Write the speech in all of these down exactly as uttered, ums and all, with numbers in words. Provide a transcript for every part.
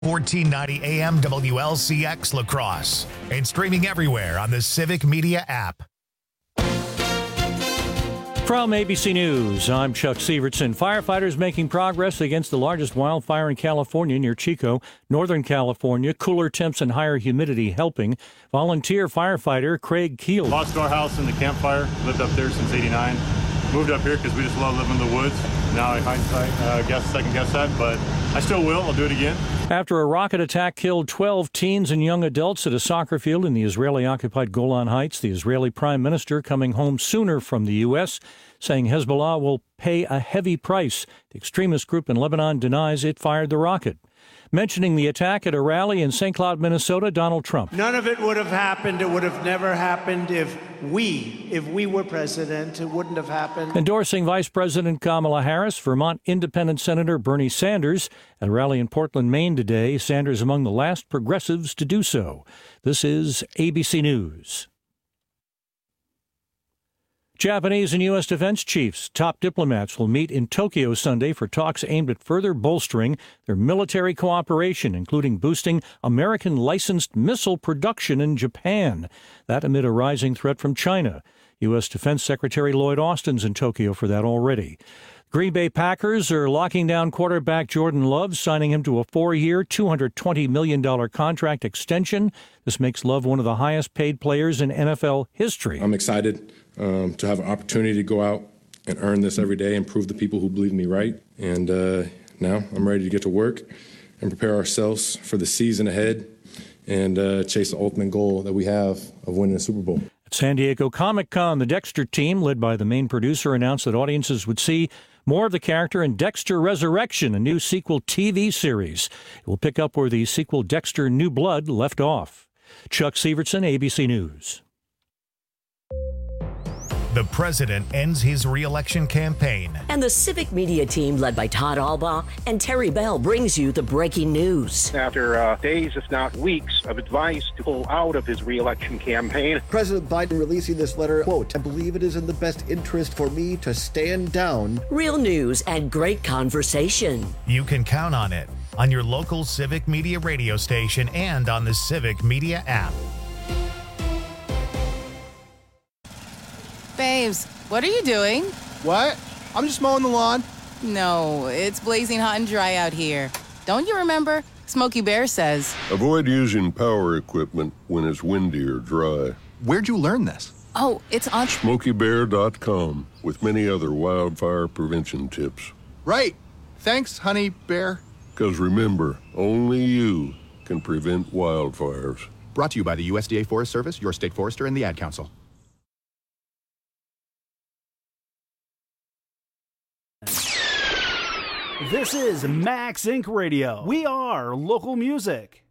fourteen ninety A M W L C X La Crosse and streaming everywhere on the Civic Media app. From A B C News, I'm Chuck Sievertson. Firefighters making progress against the largest wildfire in California near Chico, Northern California. Cooler temps and higher humidity helping. Volunteer firefighter Craig Keel. Lost our house in the campfire. Lived up there since eighty-nine. Moved up here because we just love living in the woods. Now I hindsight, uh, guess, second guess that, but I still will. I'll do it again. After a rocket attack killed twelve teens and young adults at a soccer field in the Israeli-occupied Golan Heights, the Israeli prime minister coming home sooner from the U S, saying Hezbollah will pay a heavy price. The extremist group in Lebanon denies it fired the rocket. Mentioning the attack at a rally in Saint Cloud, Minnesota, Donald Trump. None of it would have happened. It would have never happened if we, if we were president. It wouldn't have happened. Endorsing Vice President Kamala Harris, Vermont Independent Senator Bernie Sanders. At a rally in Portland, Maine today, Sanders among the last progressives to do so. This is A B C News. Japanese and U S defense chiefs, top diplomats, will meet in Tokyo Sunday for talks aimed at further bolstering their military cooperation, including boosting American licensed missile production in Japan. That amid a rising threat from China. U S Defense Secretary Lloyd Austin's in Tokyo for that already. Green Bay Packers are locking down quarterback Jordan Love, signing him to a four-year, two hundred twenty million dollars contract extension. This makes Love one of the highest-paid players in N F L history. I'm excited um, to have an opportunity to go out and earn this every day and prove to people who believe me right. And uh, now I'm ready to get to work and prepare ourselves for the season ahead and uh, chase the ultimate goal that we have of winning a Super Bowl. At San Diego Comic-Con, the Dexter team, led by the main producer, announced that audiences would see more of the character in Dexter Resurrection, a new sequel T V series. It will pick up where the sequel Dexter New Blood left off. Chuck Sievertson, A B C News. The president ends his re-election campaign. And the Civic Media team, led by Todd Albaugh and Terry Bell, brings you the breaking news. After uh, days, if not weeks, of advice to pull out of his re-election campaign. President Biden releasing this letter, quote, I believe it is in the best interest for me to stand down. Real news and great conversation. You can count on it on your local Civic Media radio station and on the Civic Media app. Babes, what are you doing? What? I'm just mowing the lawn. No, it's blazing hot and dry out here. Don't you remember? Smokey Bear says. Avoid using power equipment when it's windy or dry. Where'd you learn this? Oh, it's on smokey bear dot com with many other wildfire prevention tips. Right. Thanks, honey bear. Because remember, only you can prevent wildfires. Brought to you by the U S D A Forest Service, your state forester, and the Ad Council. This is Max Incorporated. Radio. We are local music.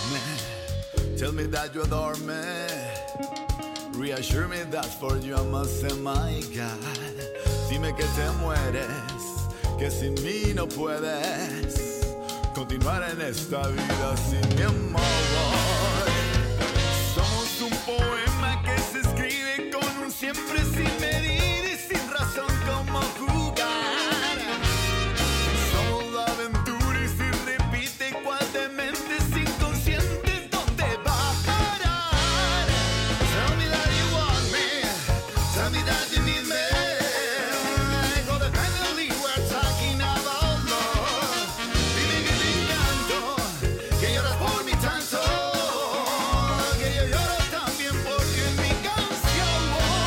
me. Tell me that you adore me. Reassure me that for you I must say my God. Dime que te mueres, que sin mí no puedes continuar en esta vida sin mi amor. Somos un poema que se escribe con un siempre sin medir y sin razón como jugar. Somos la aventura y si repite cual de mentes inconscientes, ¿dónde va a parar? Tell me that you want me, tell me that you need me. Codependently we're talking about love. Dime que te encanto, que lloras por mi tanto, que yo lloro también porque en mi canción.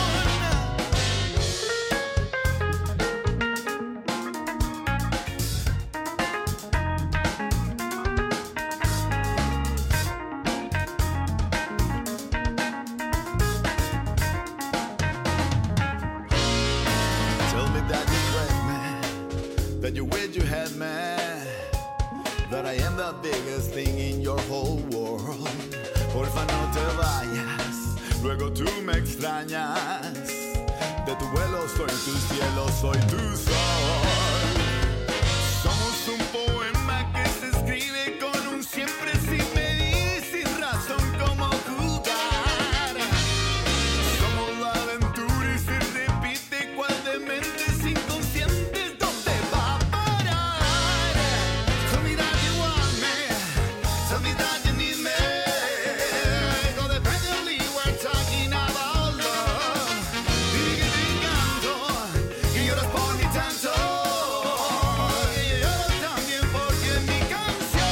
Tell me that you read me, that you wish you had me, that I am the biggest thing in your whole world. Porfa no te vayas, luego tú me extrañas. De tu vuelo soy tu cielo, soy tu sol. Somos un poema que se escribe con un siempre sin medir, sin razón como jugar. Somos la aventura y se repite cual de mentes inconscientes, ¿dónde va a parar? Tell me that you want me, tell me that you need me. Codependently we're talking about love. Dime que te encanto, que lloras por mi tanto, que yo lloro también porque en mi canción.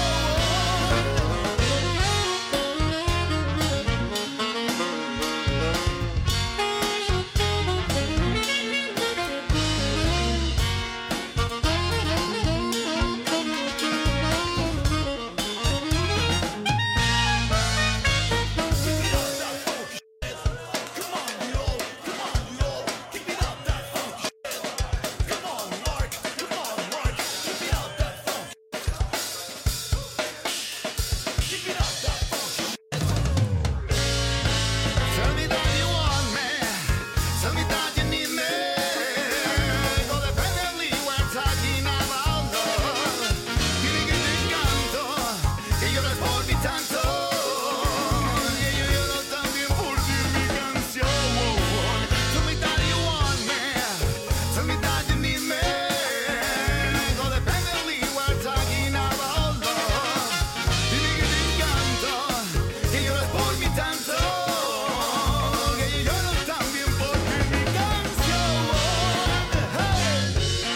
Tell me that you want me, tell me that you need me. Codependently we're talking about love. Dime que te encanto, que lloras por mi tanto, que yo lloro también por ti en mi canción. Tell me that you want me, tell me that you need me. Codependently we're talking about love. Dime que te encanto, que lloras por mi tanto, que yo lloro también porque en mi canción. Hey.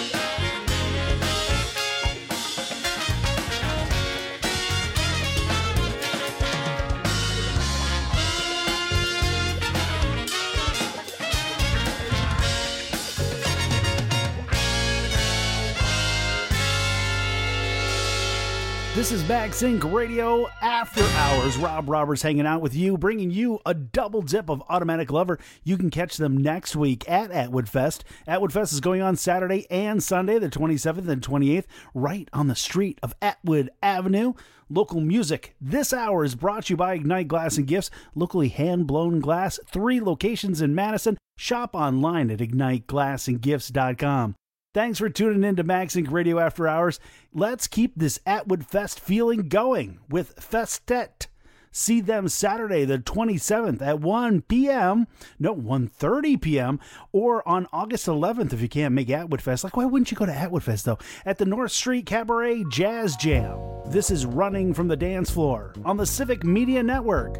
This is MagSync Radio After Hours. Rob Roberts hanging out with you, bringing you a double dip of Automatic Lover. You can catch them next week at Atwood Fest. Atwood Fest is going on Saturday and Sunday, the twenty-seventh and twenty-eighth, right on the street of Atwood Avenue. Local music this hour is brought to you by Ignite Glass and Gifts, locally hand-blown glass, three locations in Madison. Shop online at ignite glass and gifts dot com. Thanks for tuning in to MagSync Radio After Hours. Let's keep this Atwood Fest feeling going with Festet. See them Saturday the twenty-seventh at one p.m. No, one thirty p.m. or on August eleventh if you can't make Atwood Fest. Like, why wouldn't you go to Atwood Fest, though? At the North Street Cabaret Jazz Jam. This is Running from the Dance Floor on the Civic Media Network.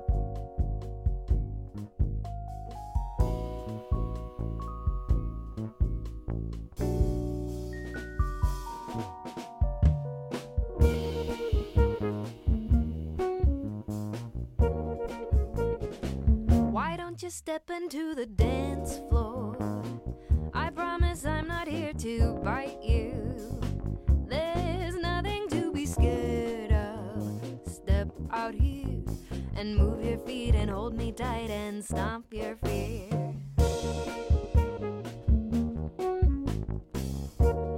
Why don't you step into the dance floor? I promise I'm not here to bite you. There's nothing to be scared of. Step out here and move your feet and hold me tight and stomp your fear.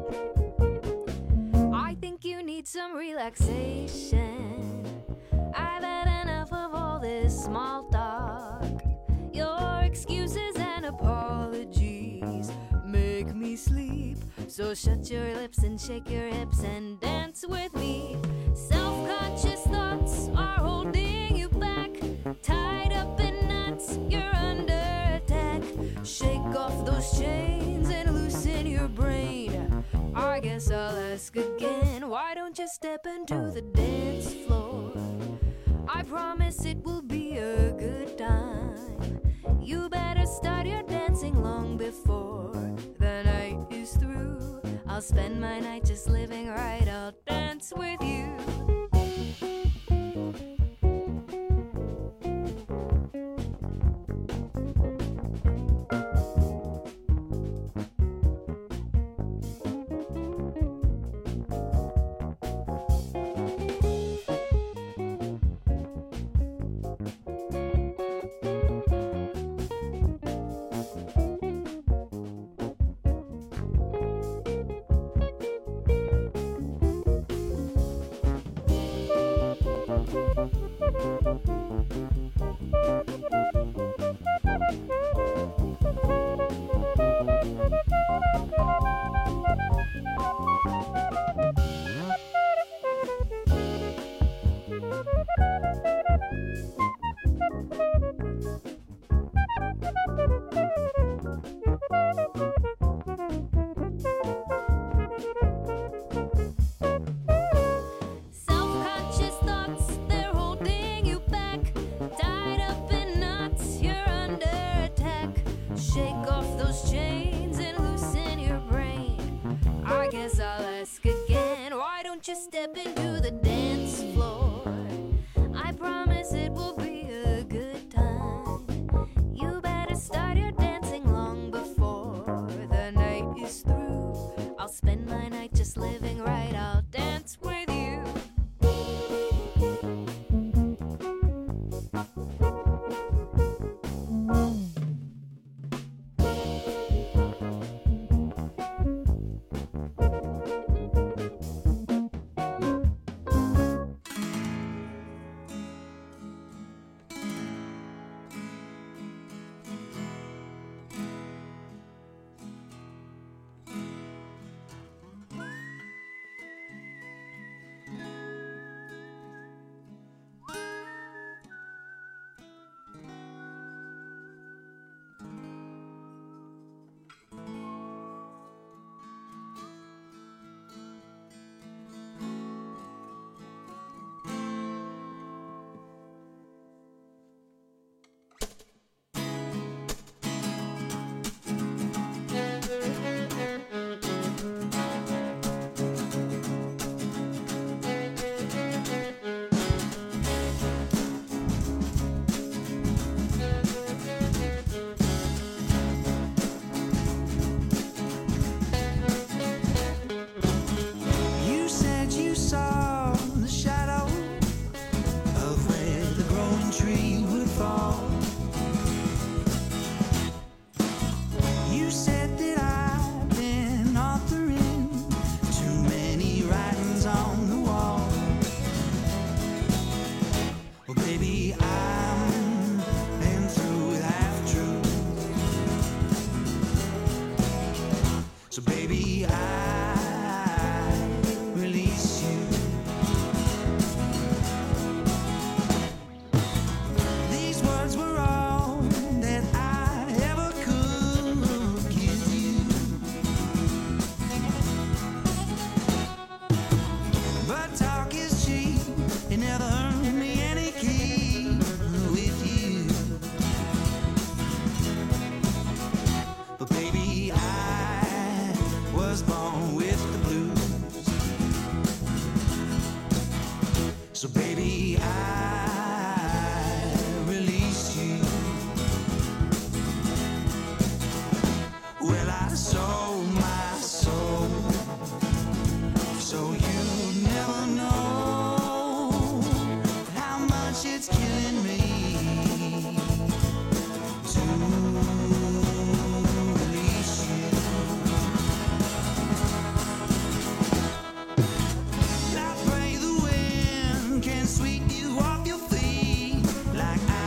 I think you need some relaxation. I this small talk. Your excuses and apologies make me sleep. So shut your lips and shake your hips and dance with me. Self-conscious thoughts are holding you back. Tied up in knots, you're under attack. Shake off those chains and loosen your brain. I guess I'll ask again, why don't you step into the dance floor? I promise it will be a good time. You better start your dancing long before the night is through. I'll spend my night just living right, I'll dance with you. Sweep you off your feet like I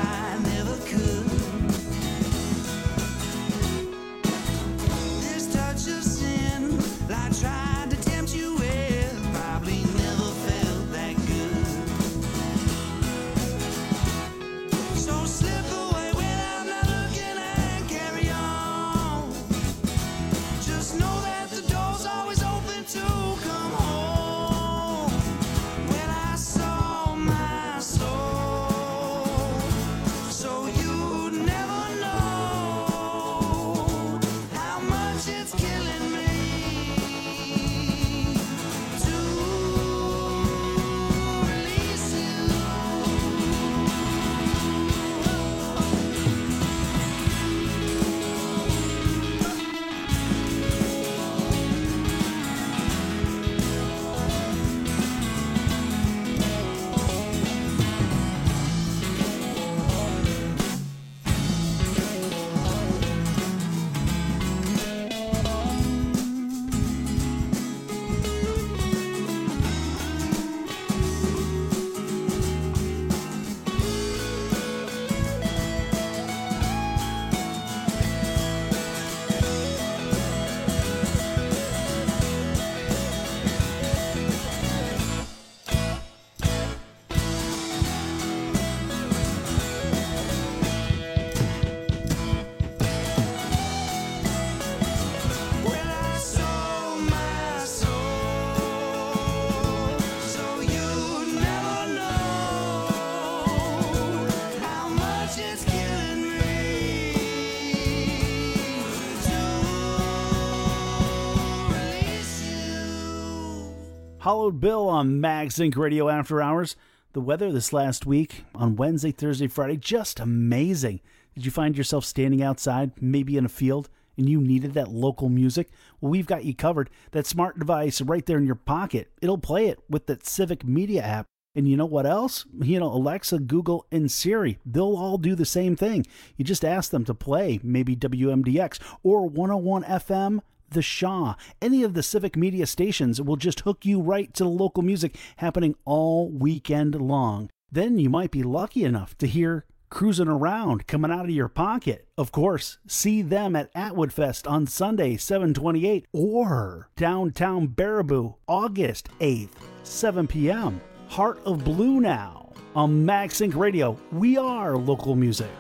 Hollowed Bill on MagSync Radio After Hours. The weather this last week on Wednesday, Thursday, Friday, just amazing. Did you find yourself standing outside, maybe in a field, and you needed that local music? Well, we've got you covered. That smart device right there in your pocket, it'll play it with that Civic Media app. And you know what else? You know, Alexa, Google, and Siri, they'll all do the same thing. You just ask them to play maybe W M D X or one oh one F M, The Shaw. Any of the Civic Media stations will just hook you right to the local music happening all weekend long. Then you might be lucky enough to hear Cruising Around coming out of your pocket. Of course, see them at Atwood Fest on Sunday, seven twenty-eight, or downtown Baraboo, August eighth, seven p.m. Heart of Blue now on MagSync Radio. We are local music.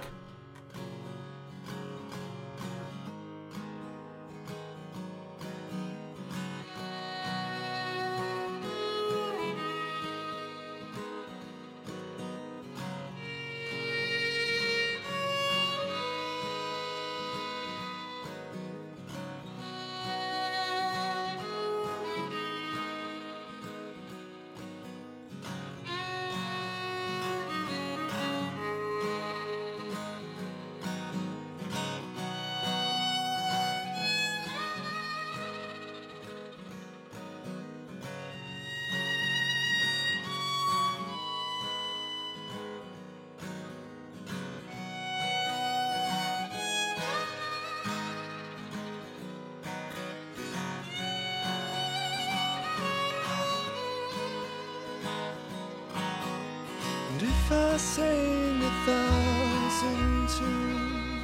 If I sang a thousand tunes,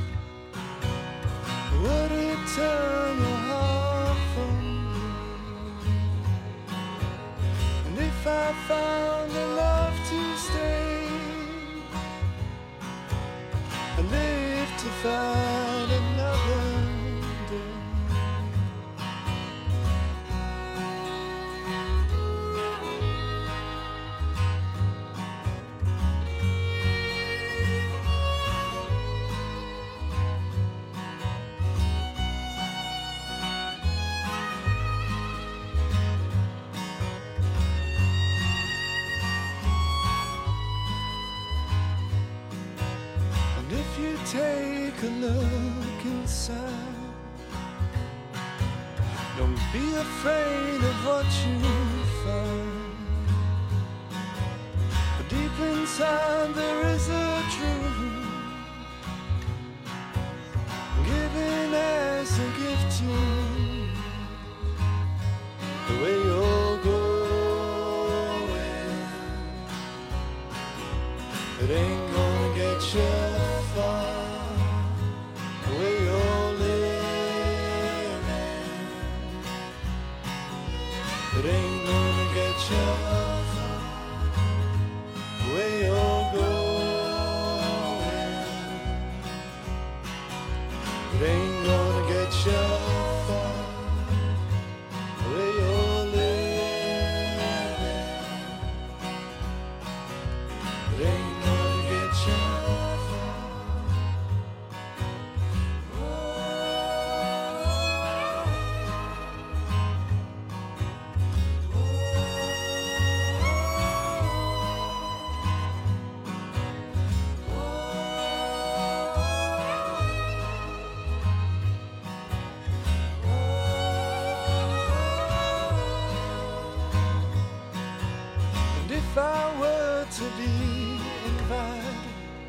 would it turn your heart from you? And if I found a love to stay, I live to fight another day. If you take a look inside, don't be afraid of what you find. But deep inside there is a truth, given as a gift to you. The way you're going, it ain't gonna get you far. The way you're living, it ain't gonna get you far. The way you're going, it ain't gonna get you far. The way you're living, it ain't gonna get you far. And if I were to be invited,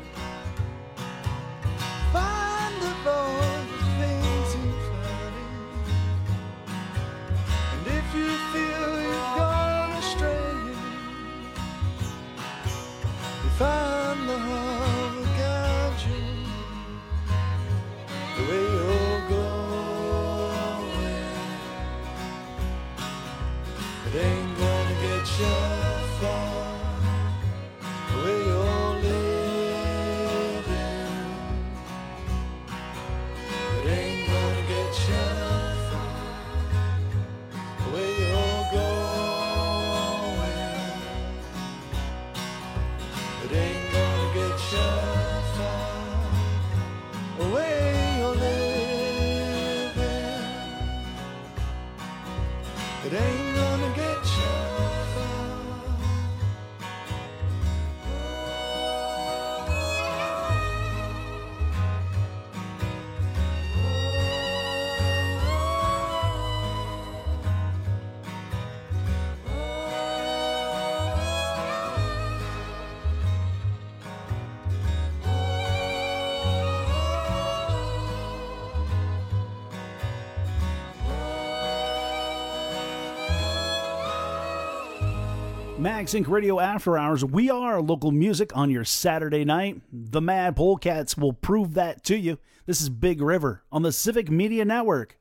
find of all the things you find, and if you feel you've gone astray, you find the heart will guide you. The way you're going, it ain't gonna get you far. The way you're living, it ain't gonna get you far. The way you're going, it ain't Mag Sync Radio After Hours. We are local music on your Saturday night. The Mad Polecats will prove that to you. This is Big River on the Civic Media Network.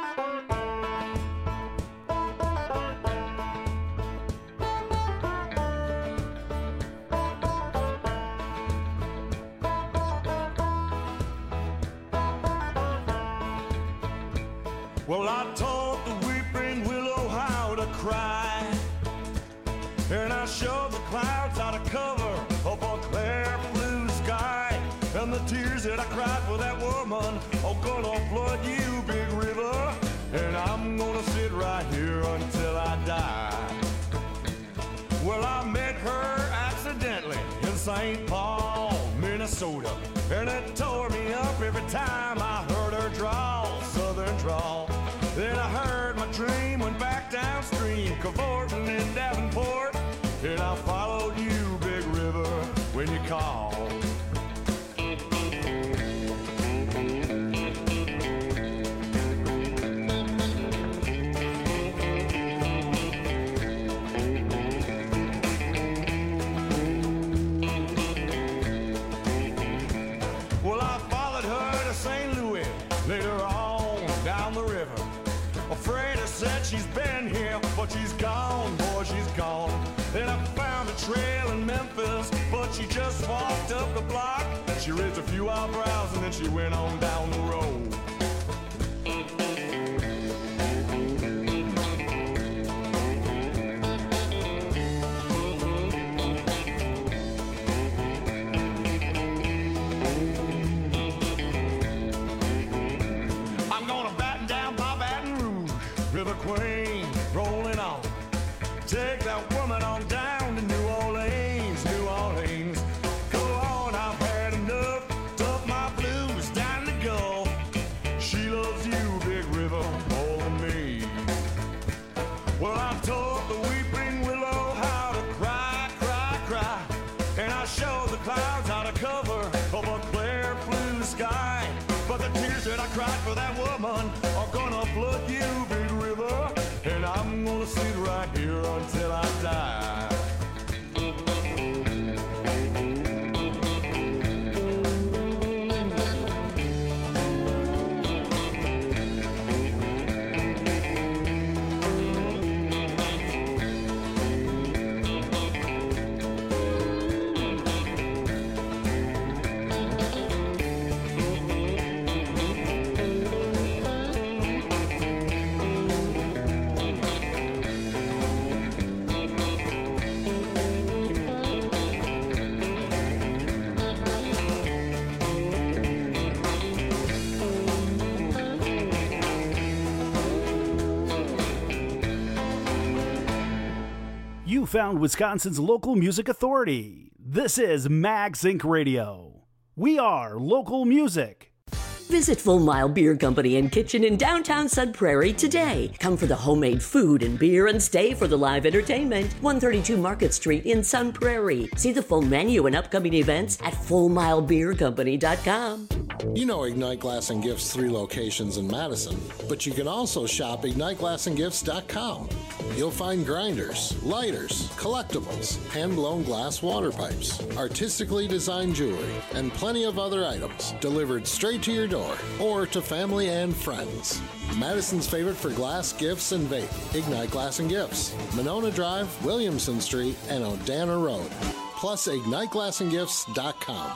Well, I taught the weeping willow how to cry, and I showed the clouds how to cover up a clear blue sky. And the tears that I cried for that woman are gonna flood you, Big River. And I'm gonna sit right here until I die. Well, I met her accidentally in Saint Paul, Minnesota, and it tore me up every time I heard her drawl, southern drawl. Then I heard my dream went back downstream, cavorting in Davenport, and I followed you, Big River, when you called. Well, I followed her to Saint Louis, later on down the river. Afraid I said she's been here, but she's gone, boy, she's gone. Then I found a trail in Memphis, but she just walked up the block. She raised a few eyebrows and then she went on down the road. I'm gonna batten down my Baton Rouge, River Queen, rolling on. Take that woman on down to New Orleans, New Orleans. Go on, I've had enough, took my blues down the Gulf. She loves you, Big River, more than me. Well, I taught the weeping willow how to cry, cry, cry. And I showed the clouds how to cover up a clear blue sky. But the tears that I cried for that woman are gonna flood you, Big River. And I'm gonna sit right here until I die. You found Wisconsin's local music authority. This is Mag Sync Radio. We are local music. Visit Full Mile Beer Company and Kitchen in downtown Sun Prairie today. Come for the homemade food and beer and stay for the live entertainment. one thirty-two Market Street in Sun Prairie. See the full menu and upcoming events at full mile beer company dot com. You know Ignite Glass and Gifts' three locations in Madison, but you can also shop ignite glass and gifts dot com. You'll find grinders, lighters, collectibles, hand-blown glass water pipes, artistically designed jewelry, and plenty of other items delivered straight to your door or to family and friends. Madison's favorite for glass, gifts, and vape. Ignite Glass and Gifts, Monona Drive, Williamson Street, and Odana Road. Plus ignite glass and gifts dot com.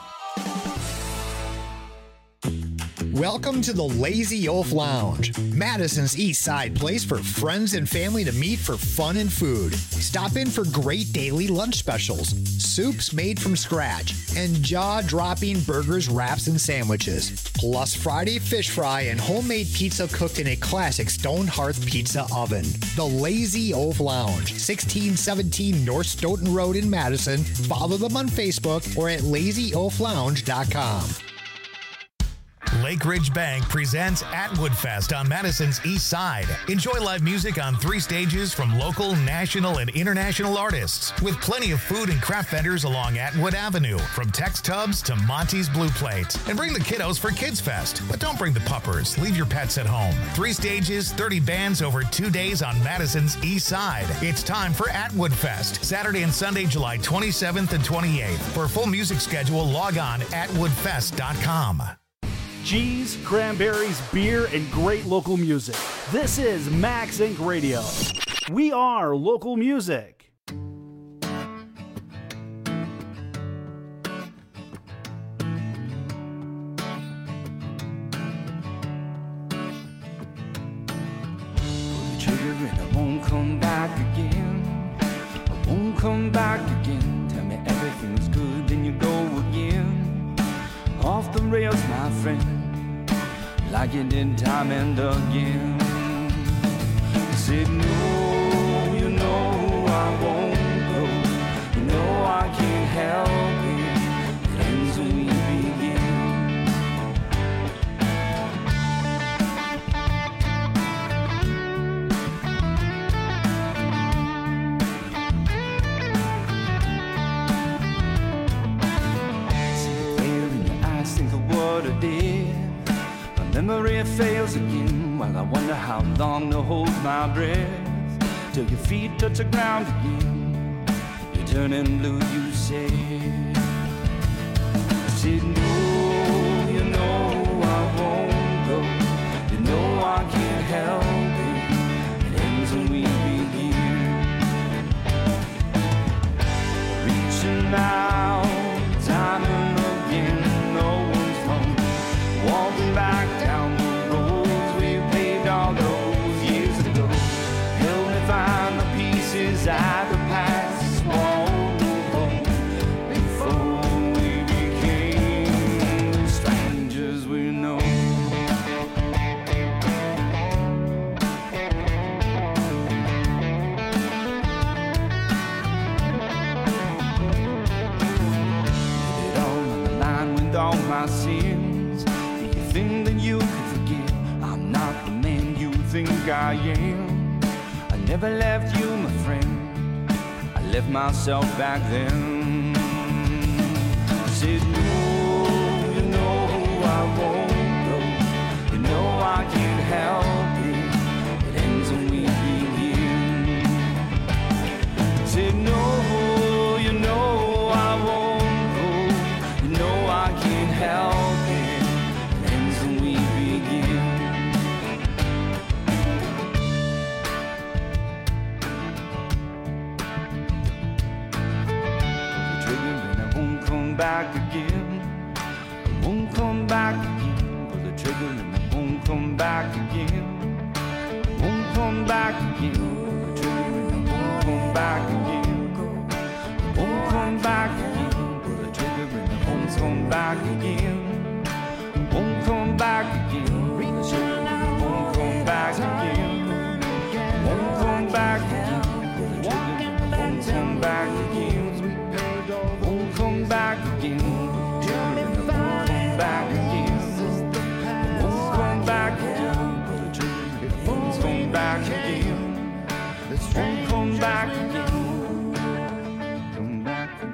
Welcome to the Lazy Wolf Lounge, Madison's East Side place for friends and family to meet for fun and food. Stop in for great daily lunch specials, soups made from scratch, and jaw-dropping burgers, wraps, and sandwiches. Plus Friday fish fry and homemade pizza cooked in a classic stone hearth pizza oven. The Lazy Wolf Lounge, sixteen seventeen North Stoughton Road in Madison. Follow them on Facebook or at lazy wolf lounge dot com. Lake Ridge Bank presents Atwood Fest on Madison's East Side. Enjoy live music on three stages from local, national, and international artists, with plenty of food and craft vendors along Atwood Avenue, from Tex Tubs to Monty's Blue Plate. And bring the kiddos for Kids Fest, but don't bring the puppers. Leave your pets at home. Three stages, thirty bands over two days on Madison's East Side. It's time for Atwood Fest, Saturday and Sunday, July twenty-seventh and twenty-eighth. For a full music schedule, log on atwood fest dot com. Cheese, cranberries, beer, and great local music. This is Max Incorporated. Radio. We are local music. Come back again, I won't come back again. Tell me everything's good, then you go again. Off the rails, my friend, like you did time and again. I said no, you know I won't go. You know I can't help it. It ends when we begin. What I did, my memory fails again. While I wonder how long to hold my breath, till your feet touch the ground again. You're turning blue, you say. I said no, you know I won't go. You know I can't help it. It ends when we begin. Reaching out, time and again. Walking back down the roads we paved all those years ago. Help me find the pieces of the past before we became the strangers we know. Did it all on the line with all my sins. Think that you can forget I'm not the man you think I am. I never left you, my friend. I left myself back then. I said no, you know I won't go. You know I can't help it. It ends when we begin. I said no, you know I won't go. You know I can't help it. Back again, I won't come back again. Pull the trigger and I won't come back again. I won't come back again. Pull the trigger and I won't come back again. I won't come back again. Pull the trigger and I won't come back again. I won't come back again. Pull the trigger and I won't come back again. I won't come back again. Pull the trigger and I won't come back again. Won't come back again. Won't come back again. Won't come back again. Won't come back again. Won't come back again. Come back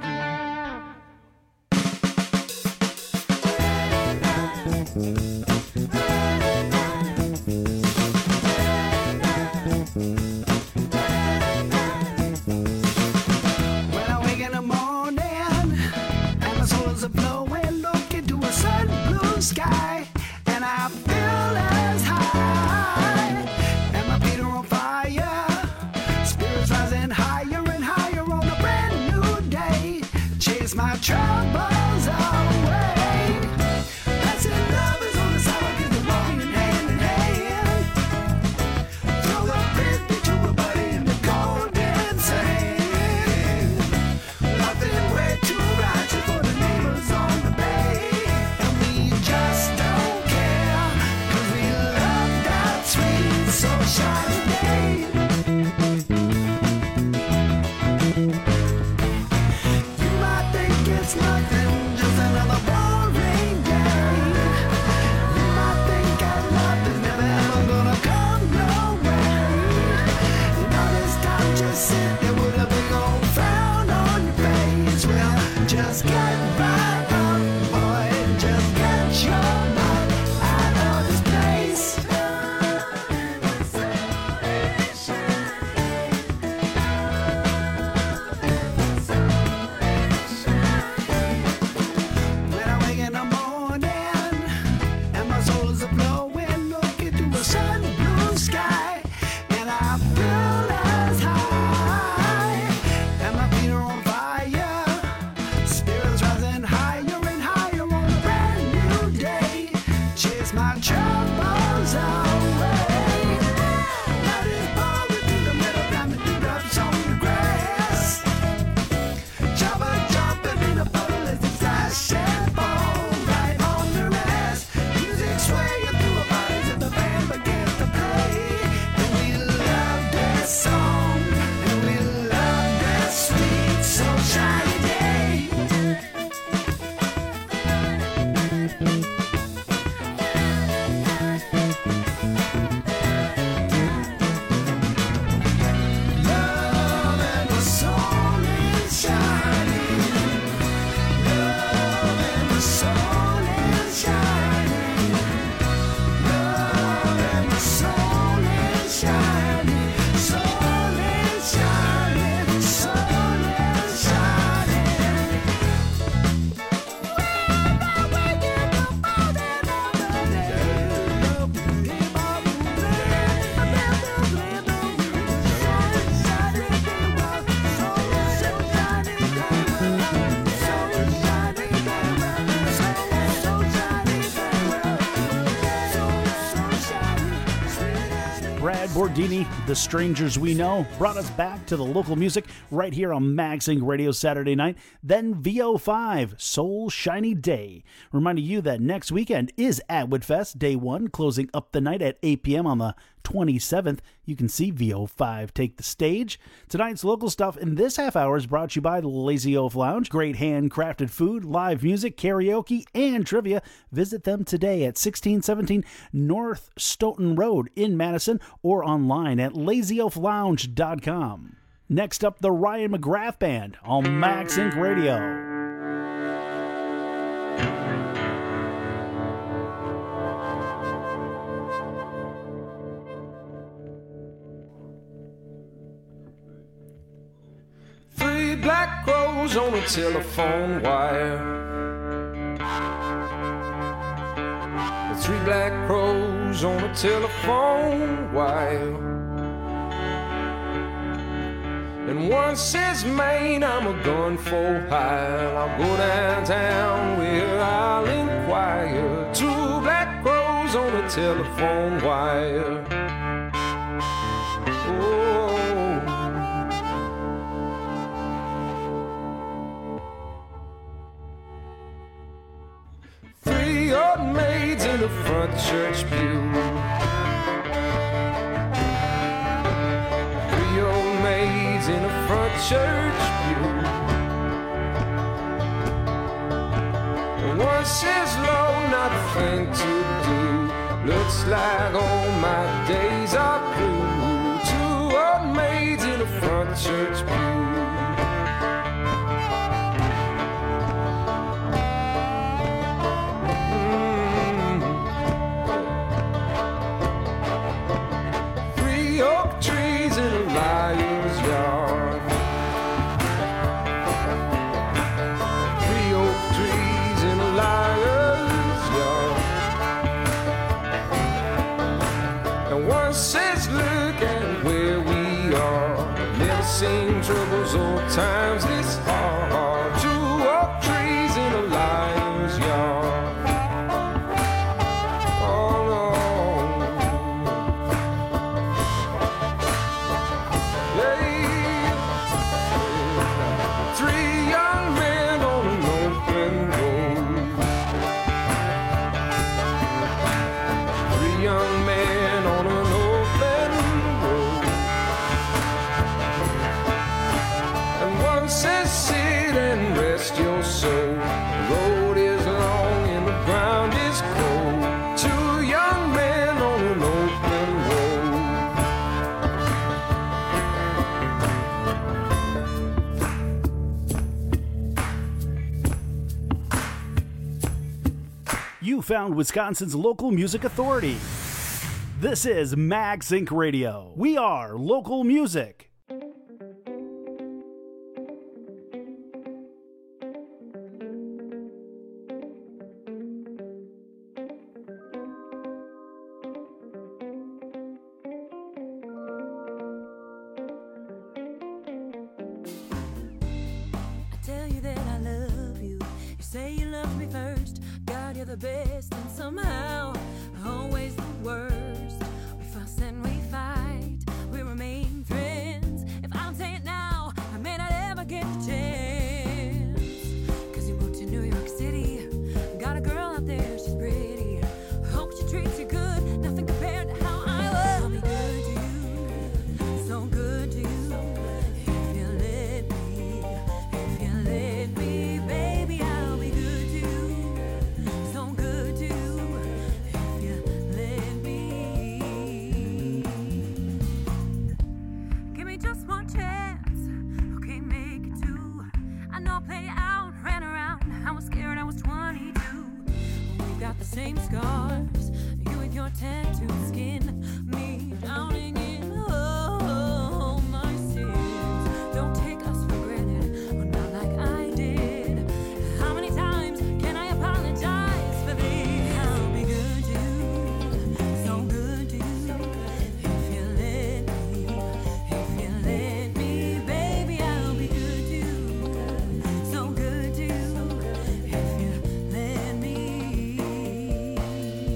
When I wake in the morning and the souls are blowing, look into a sun blue sky, and I feel as high, and my feet are on fire, spirits rising higher and higher on a brand new day, chase my troubles away. Passing lovers on the sidewalk as they're walking hand in hand, throw the frisbee to a buddy in the golden sand, nothing way too righteous for the neighbors on the bay, and we just don't care, 'cause we love that sweet sunshine day. You might think it's nothing Nordini, The Strangers We Know, brought us back to the local music right here on MagSync Radio Saturday night. Then V O five, Soul Shiny Day. Reminding you that next weekend is Atwood Fest, day one, closing up the night at eight p.m. on the twenty-seventh. You can see V O five take the stage. Tonight's local stuff in this half hour is brought to you by the Lazy Oaf Lounge. Great handcrafted food, live music, karaoke, and trivia. Visit them today at sixteen seventeen North Stoughton Road in Madison or online at lazy oaf lounge dot com. Next up, the Ryan McGrath Band on MagSync Radio. Three black crows on a telephone wire. Three black crows on a telephone wire. And one says, Maine, I'm a gun for hire. I'll go downtown where I'll inquire. Two black crows on a telephone wire. Oh. Three old maids in the front church pew. Three old maids in the front church pew. And one says, Lord, not a thing to do. Looks like all my days are through. Two old maids in the front church pew. Seen troubles or times this hard. Two oak trees in a liar's yard. Oh no. Yeah. Three young men on an open road. Three young men on an open road. Says sit and rest your soul. The road is long and the ground is cold. Two young men on an open road. You found Wisconsin's local music authority. This is MagSync Radio. We are local music. The best and somehow always the worst. We fuss and we fight, we remain friends. If I don't say it now, I may not ever get the chance. Cause you moved to New York City, got a girl out there, she's pretty. Hope she treats you good, nothing compared to how I was. I'll be good to you, so good to you. If you let me, if you let me, baby, I'll be good to you. So good to you, if you let me. Give me just one chance, okay, make it two. I know I played out, ran around, I was scared, I was twenty-two. We've got the same scars, you with your tattooed skin, me drowning in oh, my sins. Don't take us for granted, but not like I did. How many times can I apologize? I'll be good to you, so good to you. If you let me, if you let me, baby, I'll be good to you, so good to you. If you let me.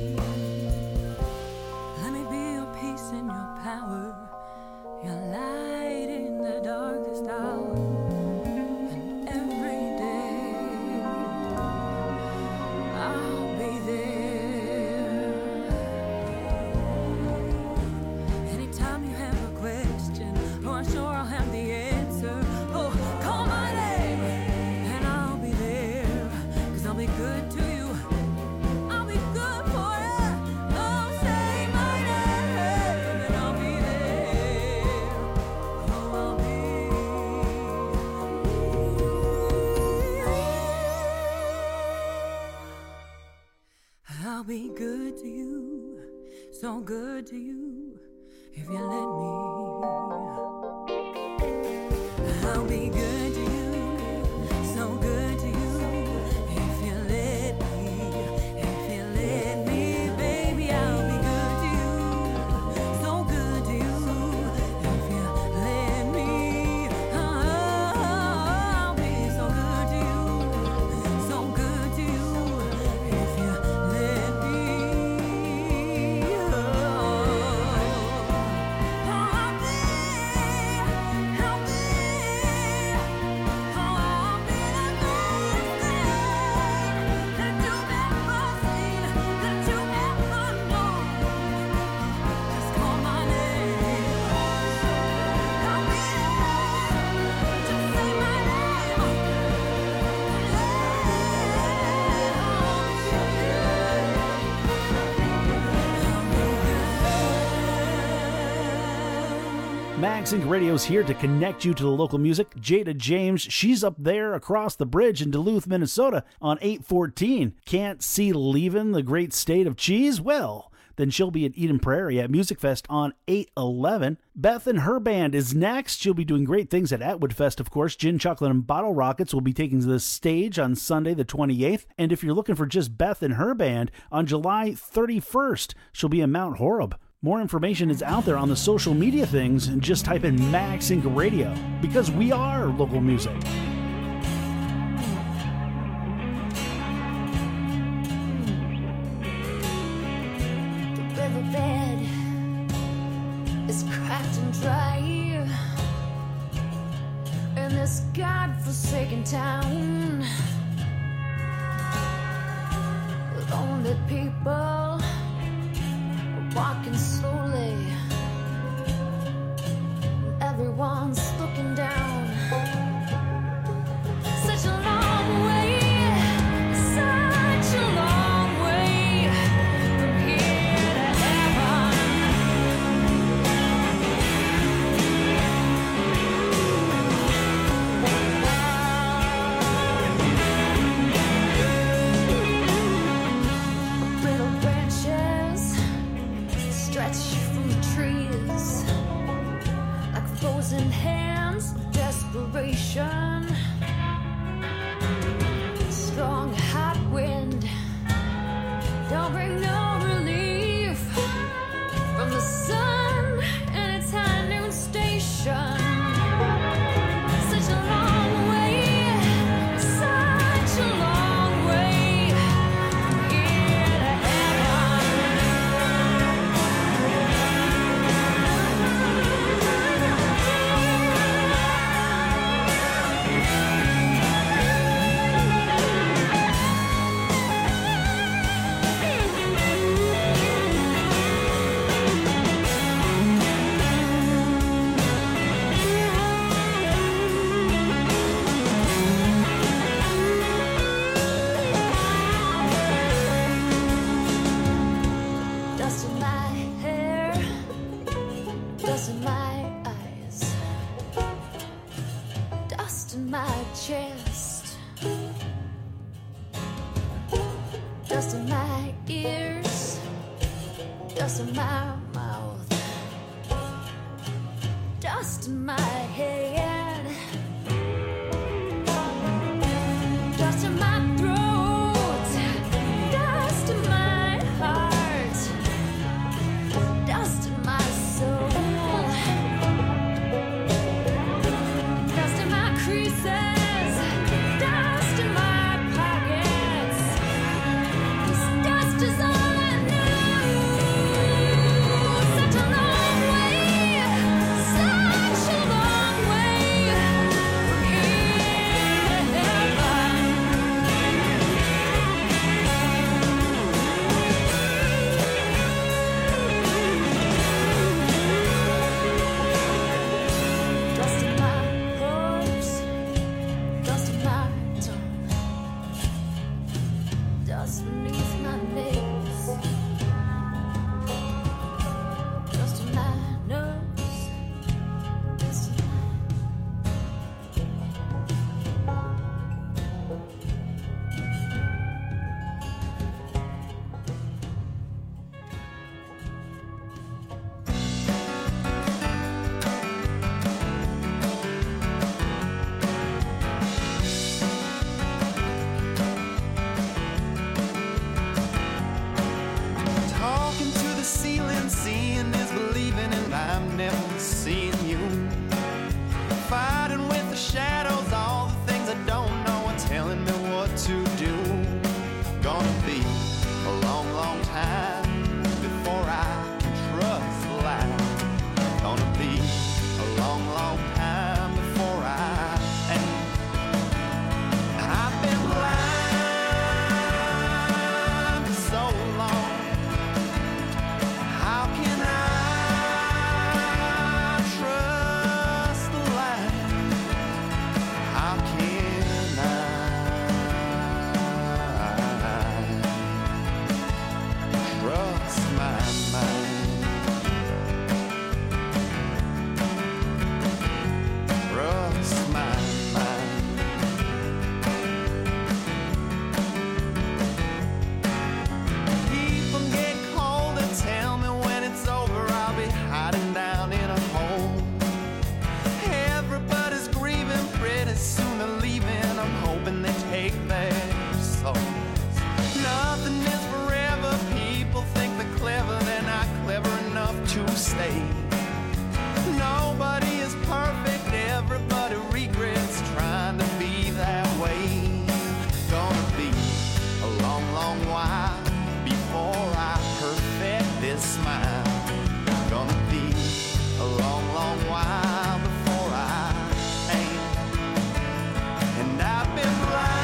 I'll be good to you. I'll be good for you. Oh, say my name and I'll be there. Oh, I'll be. I'll be good to you, so good to you, if you let me. I'll be good to you, so good to you, if you let me, if you let me, baby. I'll be good to you, so good to you, if you let me. Oh, I'll be so good to you, so good to you, if you let me. Oh, I'll be, I'll be. MagSync Radio's here to connect you to the local music. Jada James, she's up there across the bridge in Duluth, Minnesota on eight fourteen. Can't see leaving the great state of cheese? Well, then she'll be at Eden Prairie at Music Fest on eight eleven. Beth and her band is next. She'll be doing great things at Atwood Fest, of course. Gin, Chocolate, and Bottle Rockets will be taking the stage on Sunday the twenty-eighth. And if you're looking for just Beth and her band, on July thirty-first, she'll be in Mount Horeb. More information is out there on the social media things, and just type in MagSync Radio, because we are local music. The riverbed is cracked and dry in this godforsaken town. Lonely people walking slowly, everyone's looking down. Such a long way, such a long way from here to heaven. Little branches stretch from the trees like frozen hands, desperation. Strong hot wind don't bring no relief from the sun and its high noon station. Such a long way, such a long way from here to dust in my hair, dust in my eyes, dust in my chest, dust in my ears, dust in my mouth, dust in my head, dust in my throat, dust in my heart, dust in my soul, dust in my creases, dust in my pockets. This dust is all I know. Such a long way, such a long way Just beneath my nails, just a night nurse, just a Talking to the ceiling, seeing is believing, and I'm never seeing you. Fighting with the shadows, all the things I don't know, and telling me what to do. Gonna be a long, long time before I can trust life. Gonna be a long, long time before I am. I've been blind for so long. How can I trust the light? How can I trust my mind? Trust my mind. People get cold and tell me when it's over I'll be hiding down in a hole. Everybody's grieving, pretty soon they're leaving. I'm hoping they take their souls. Nothing is forever. People think they're clever, they're not clever enough to stay. Nobody is perfect, everybody regrets trying to be that way. Gonna be a long, long while before I perfect this smile. Gonna be a long, long while before I aim. And I've been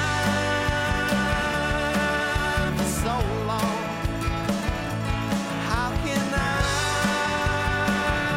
blind for so long. How can I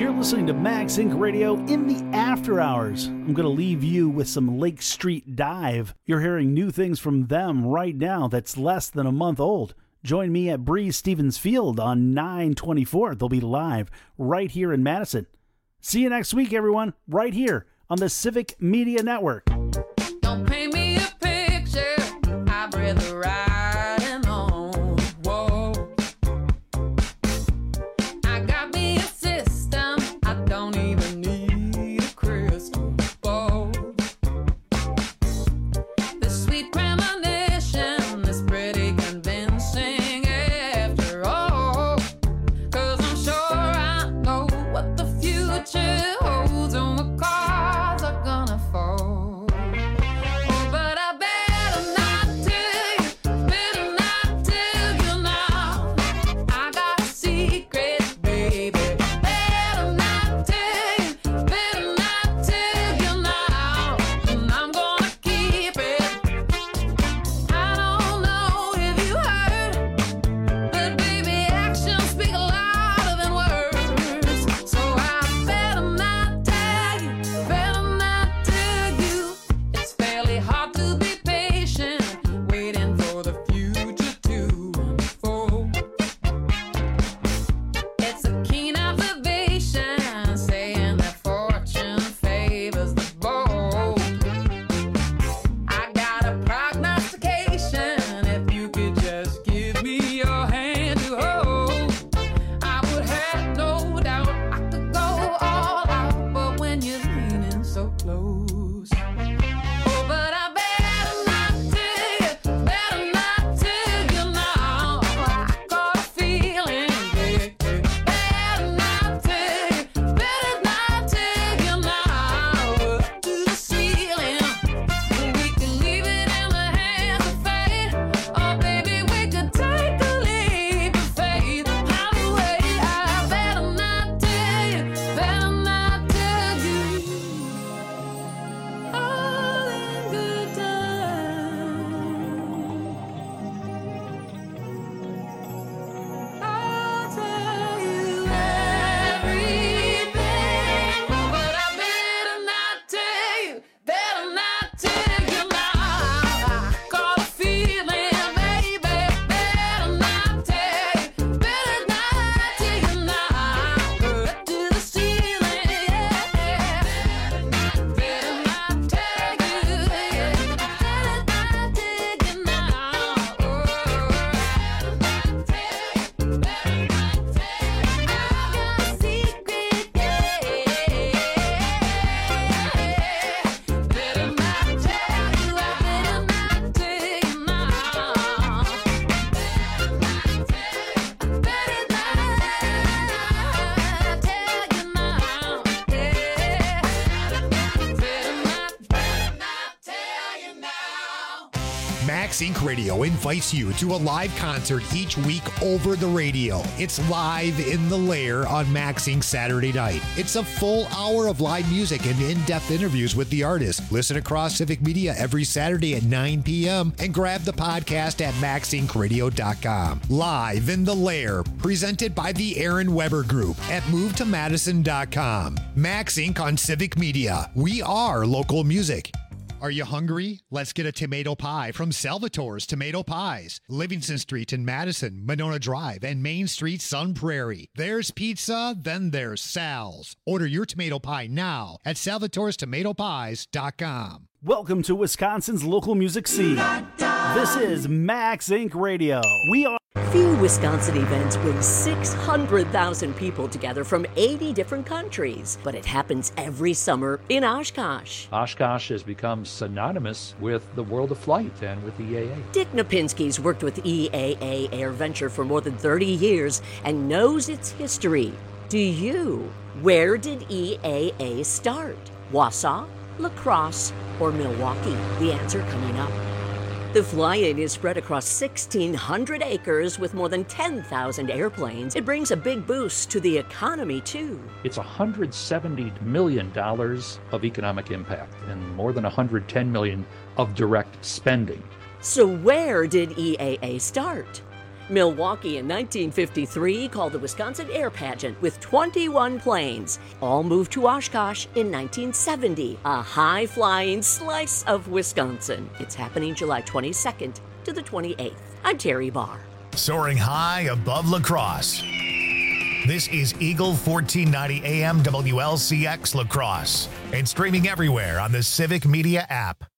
You're listening to Max Inc Radio in the after hours. I'm going to leave you with some Lake Street Dive. You're hearing new things from them right now that's less than a month old. Join me at Breeze Stevens Field on nine twenty-four. They'll be live right here in Madison. See you next week, everyone, right here on the Civic Media Network. Don't paint me a picture, I'd rather riding on the wall. I got me a system, I don't even need a crystal ball. The sweet premonition is pretty convincing after all, 'cause I'm sure I know what the future holds and what cards are gonna fall. Oh, but I better not tell you, better not tell you now. I got a secret, baby. Better not tell you, better not tell you now. And I'm gonna keep it. I don't know if you heard, but baby, actions speak louder than words. So I better not tell you, better not tell you. It's fairly hard to be patient, waiting for the future to unfold. It's a keen observation, saying that fortune favors the bold. I got a prognostication, if you could just give me your hand to hold, I would have no doubt I could go all out, but when you're leaning so close, oh, but I better not tell you, better not tell you now. I got a feeling, yeah, yeah. Better not tell you, better not tell you now. Up to the ceiling, we can leave it in the hands of fate. Oh, baby, we could take a leap of faith. Either way, I better not tell you, better not tell you. All in good time. I'll tell you everything, but I better not tell you, better not tell you now. I got a feeling, baby, better not tell you, better not tell you now. Up to the ceiling, yeah. Better not tell you, yeah. Better not tell you now. Oh, better not tell you, better not tell you. I got a secret, yeah. Better not tell you, I better not tell you now. Better not tell you, better not tell you now. Yeah. Better not, better not tell you now. Max Inc Radio invites you to a live concert each week over the radio. It's Live in the Lair on Max Inc Saturday night. It's a full hour of live music and in-depth interviews with the artist. Listen across Civic Media every Saturday at nine p.m. and grab the podcast at max inc radio dot com. Live in the Lair, presented by the Aaron Weber Group at move to madison dot com. Max Inc on Civic Media. We are local music. Are you hungry? Let's get a tomato pie from Salvatore's Tomato Pies. Livingston Street in Madison, Monona Drive, and Main Street, Sun Prairie. There's pizza, then there's Sal's. Order your tomato pie now at salvatores tomato pies dot com. Welcome to Wisconsin's local music scene. This is Max Inc Radio. We are Few Wisconsin events bring six hundred thousand people together from eighty different countries, but it happens every summer in Oshkosh. Oshkosh has become synonymous with the world of flight and with E A A. Dick Napinski's worked with E A A AirVenture for more than thirty years and knows its history. Do you? Where did E A A start? Wausau, La Crosse, or Milwaukee? The answer coming up. The fly-in is spread across sixteen hundred acres with more than ten thousand airplanes. It brings a big boost to the economy, too. It's one hundred seventy million dollars of economic impact and more than one hundred ten million dollars of direct spending. So where did E A A start? Milwaukee in nineteen fifty-three called the Wisconsin Air Pageant with twenty-one planes. All moved to Oshkosh in nineteen seventy, a high-flying slice of Wisconsin. It's happening July twenty-second to the twenty-eighth. I'm Terry Barr. Soaring high above La Crosse. This is Eagle fourteen ninety A M W L C X La Crosse and streaming everywhere on the Civic Media app.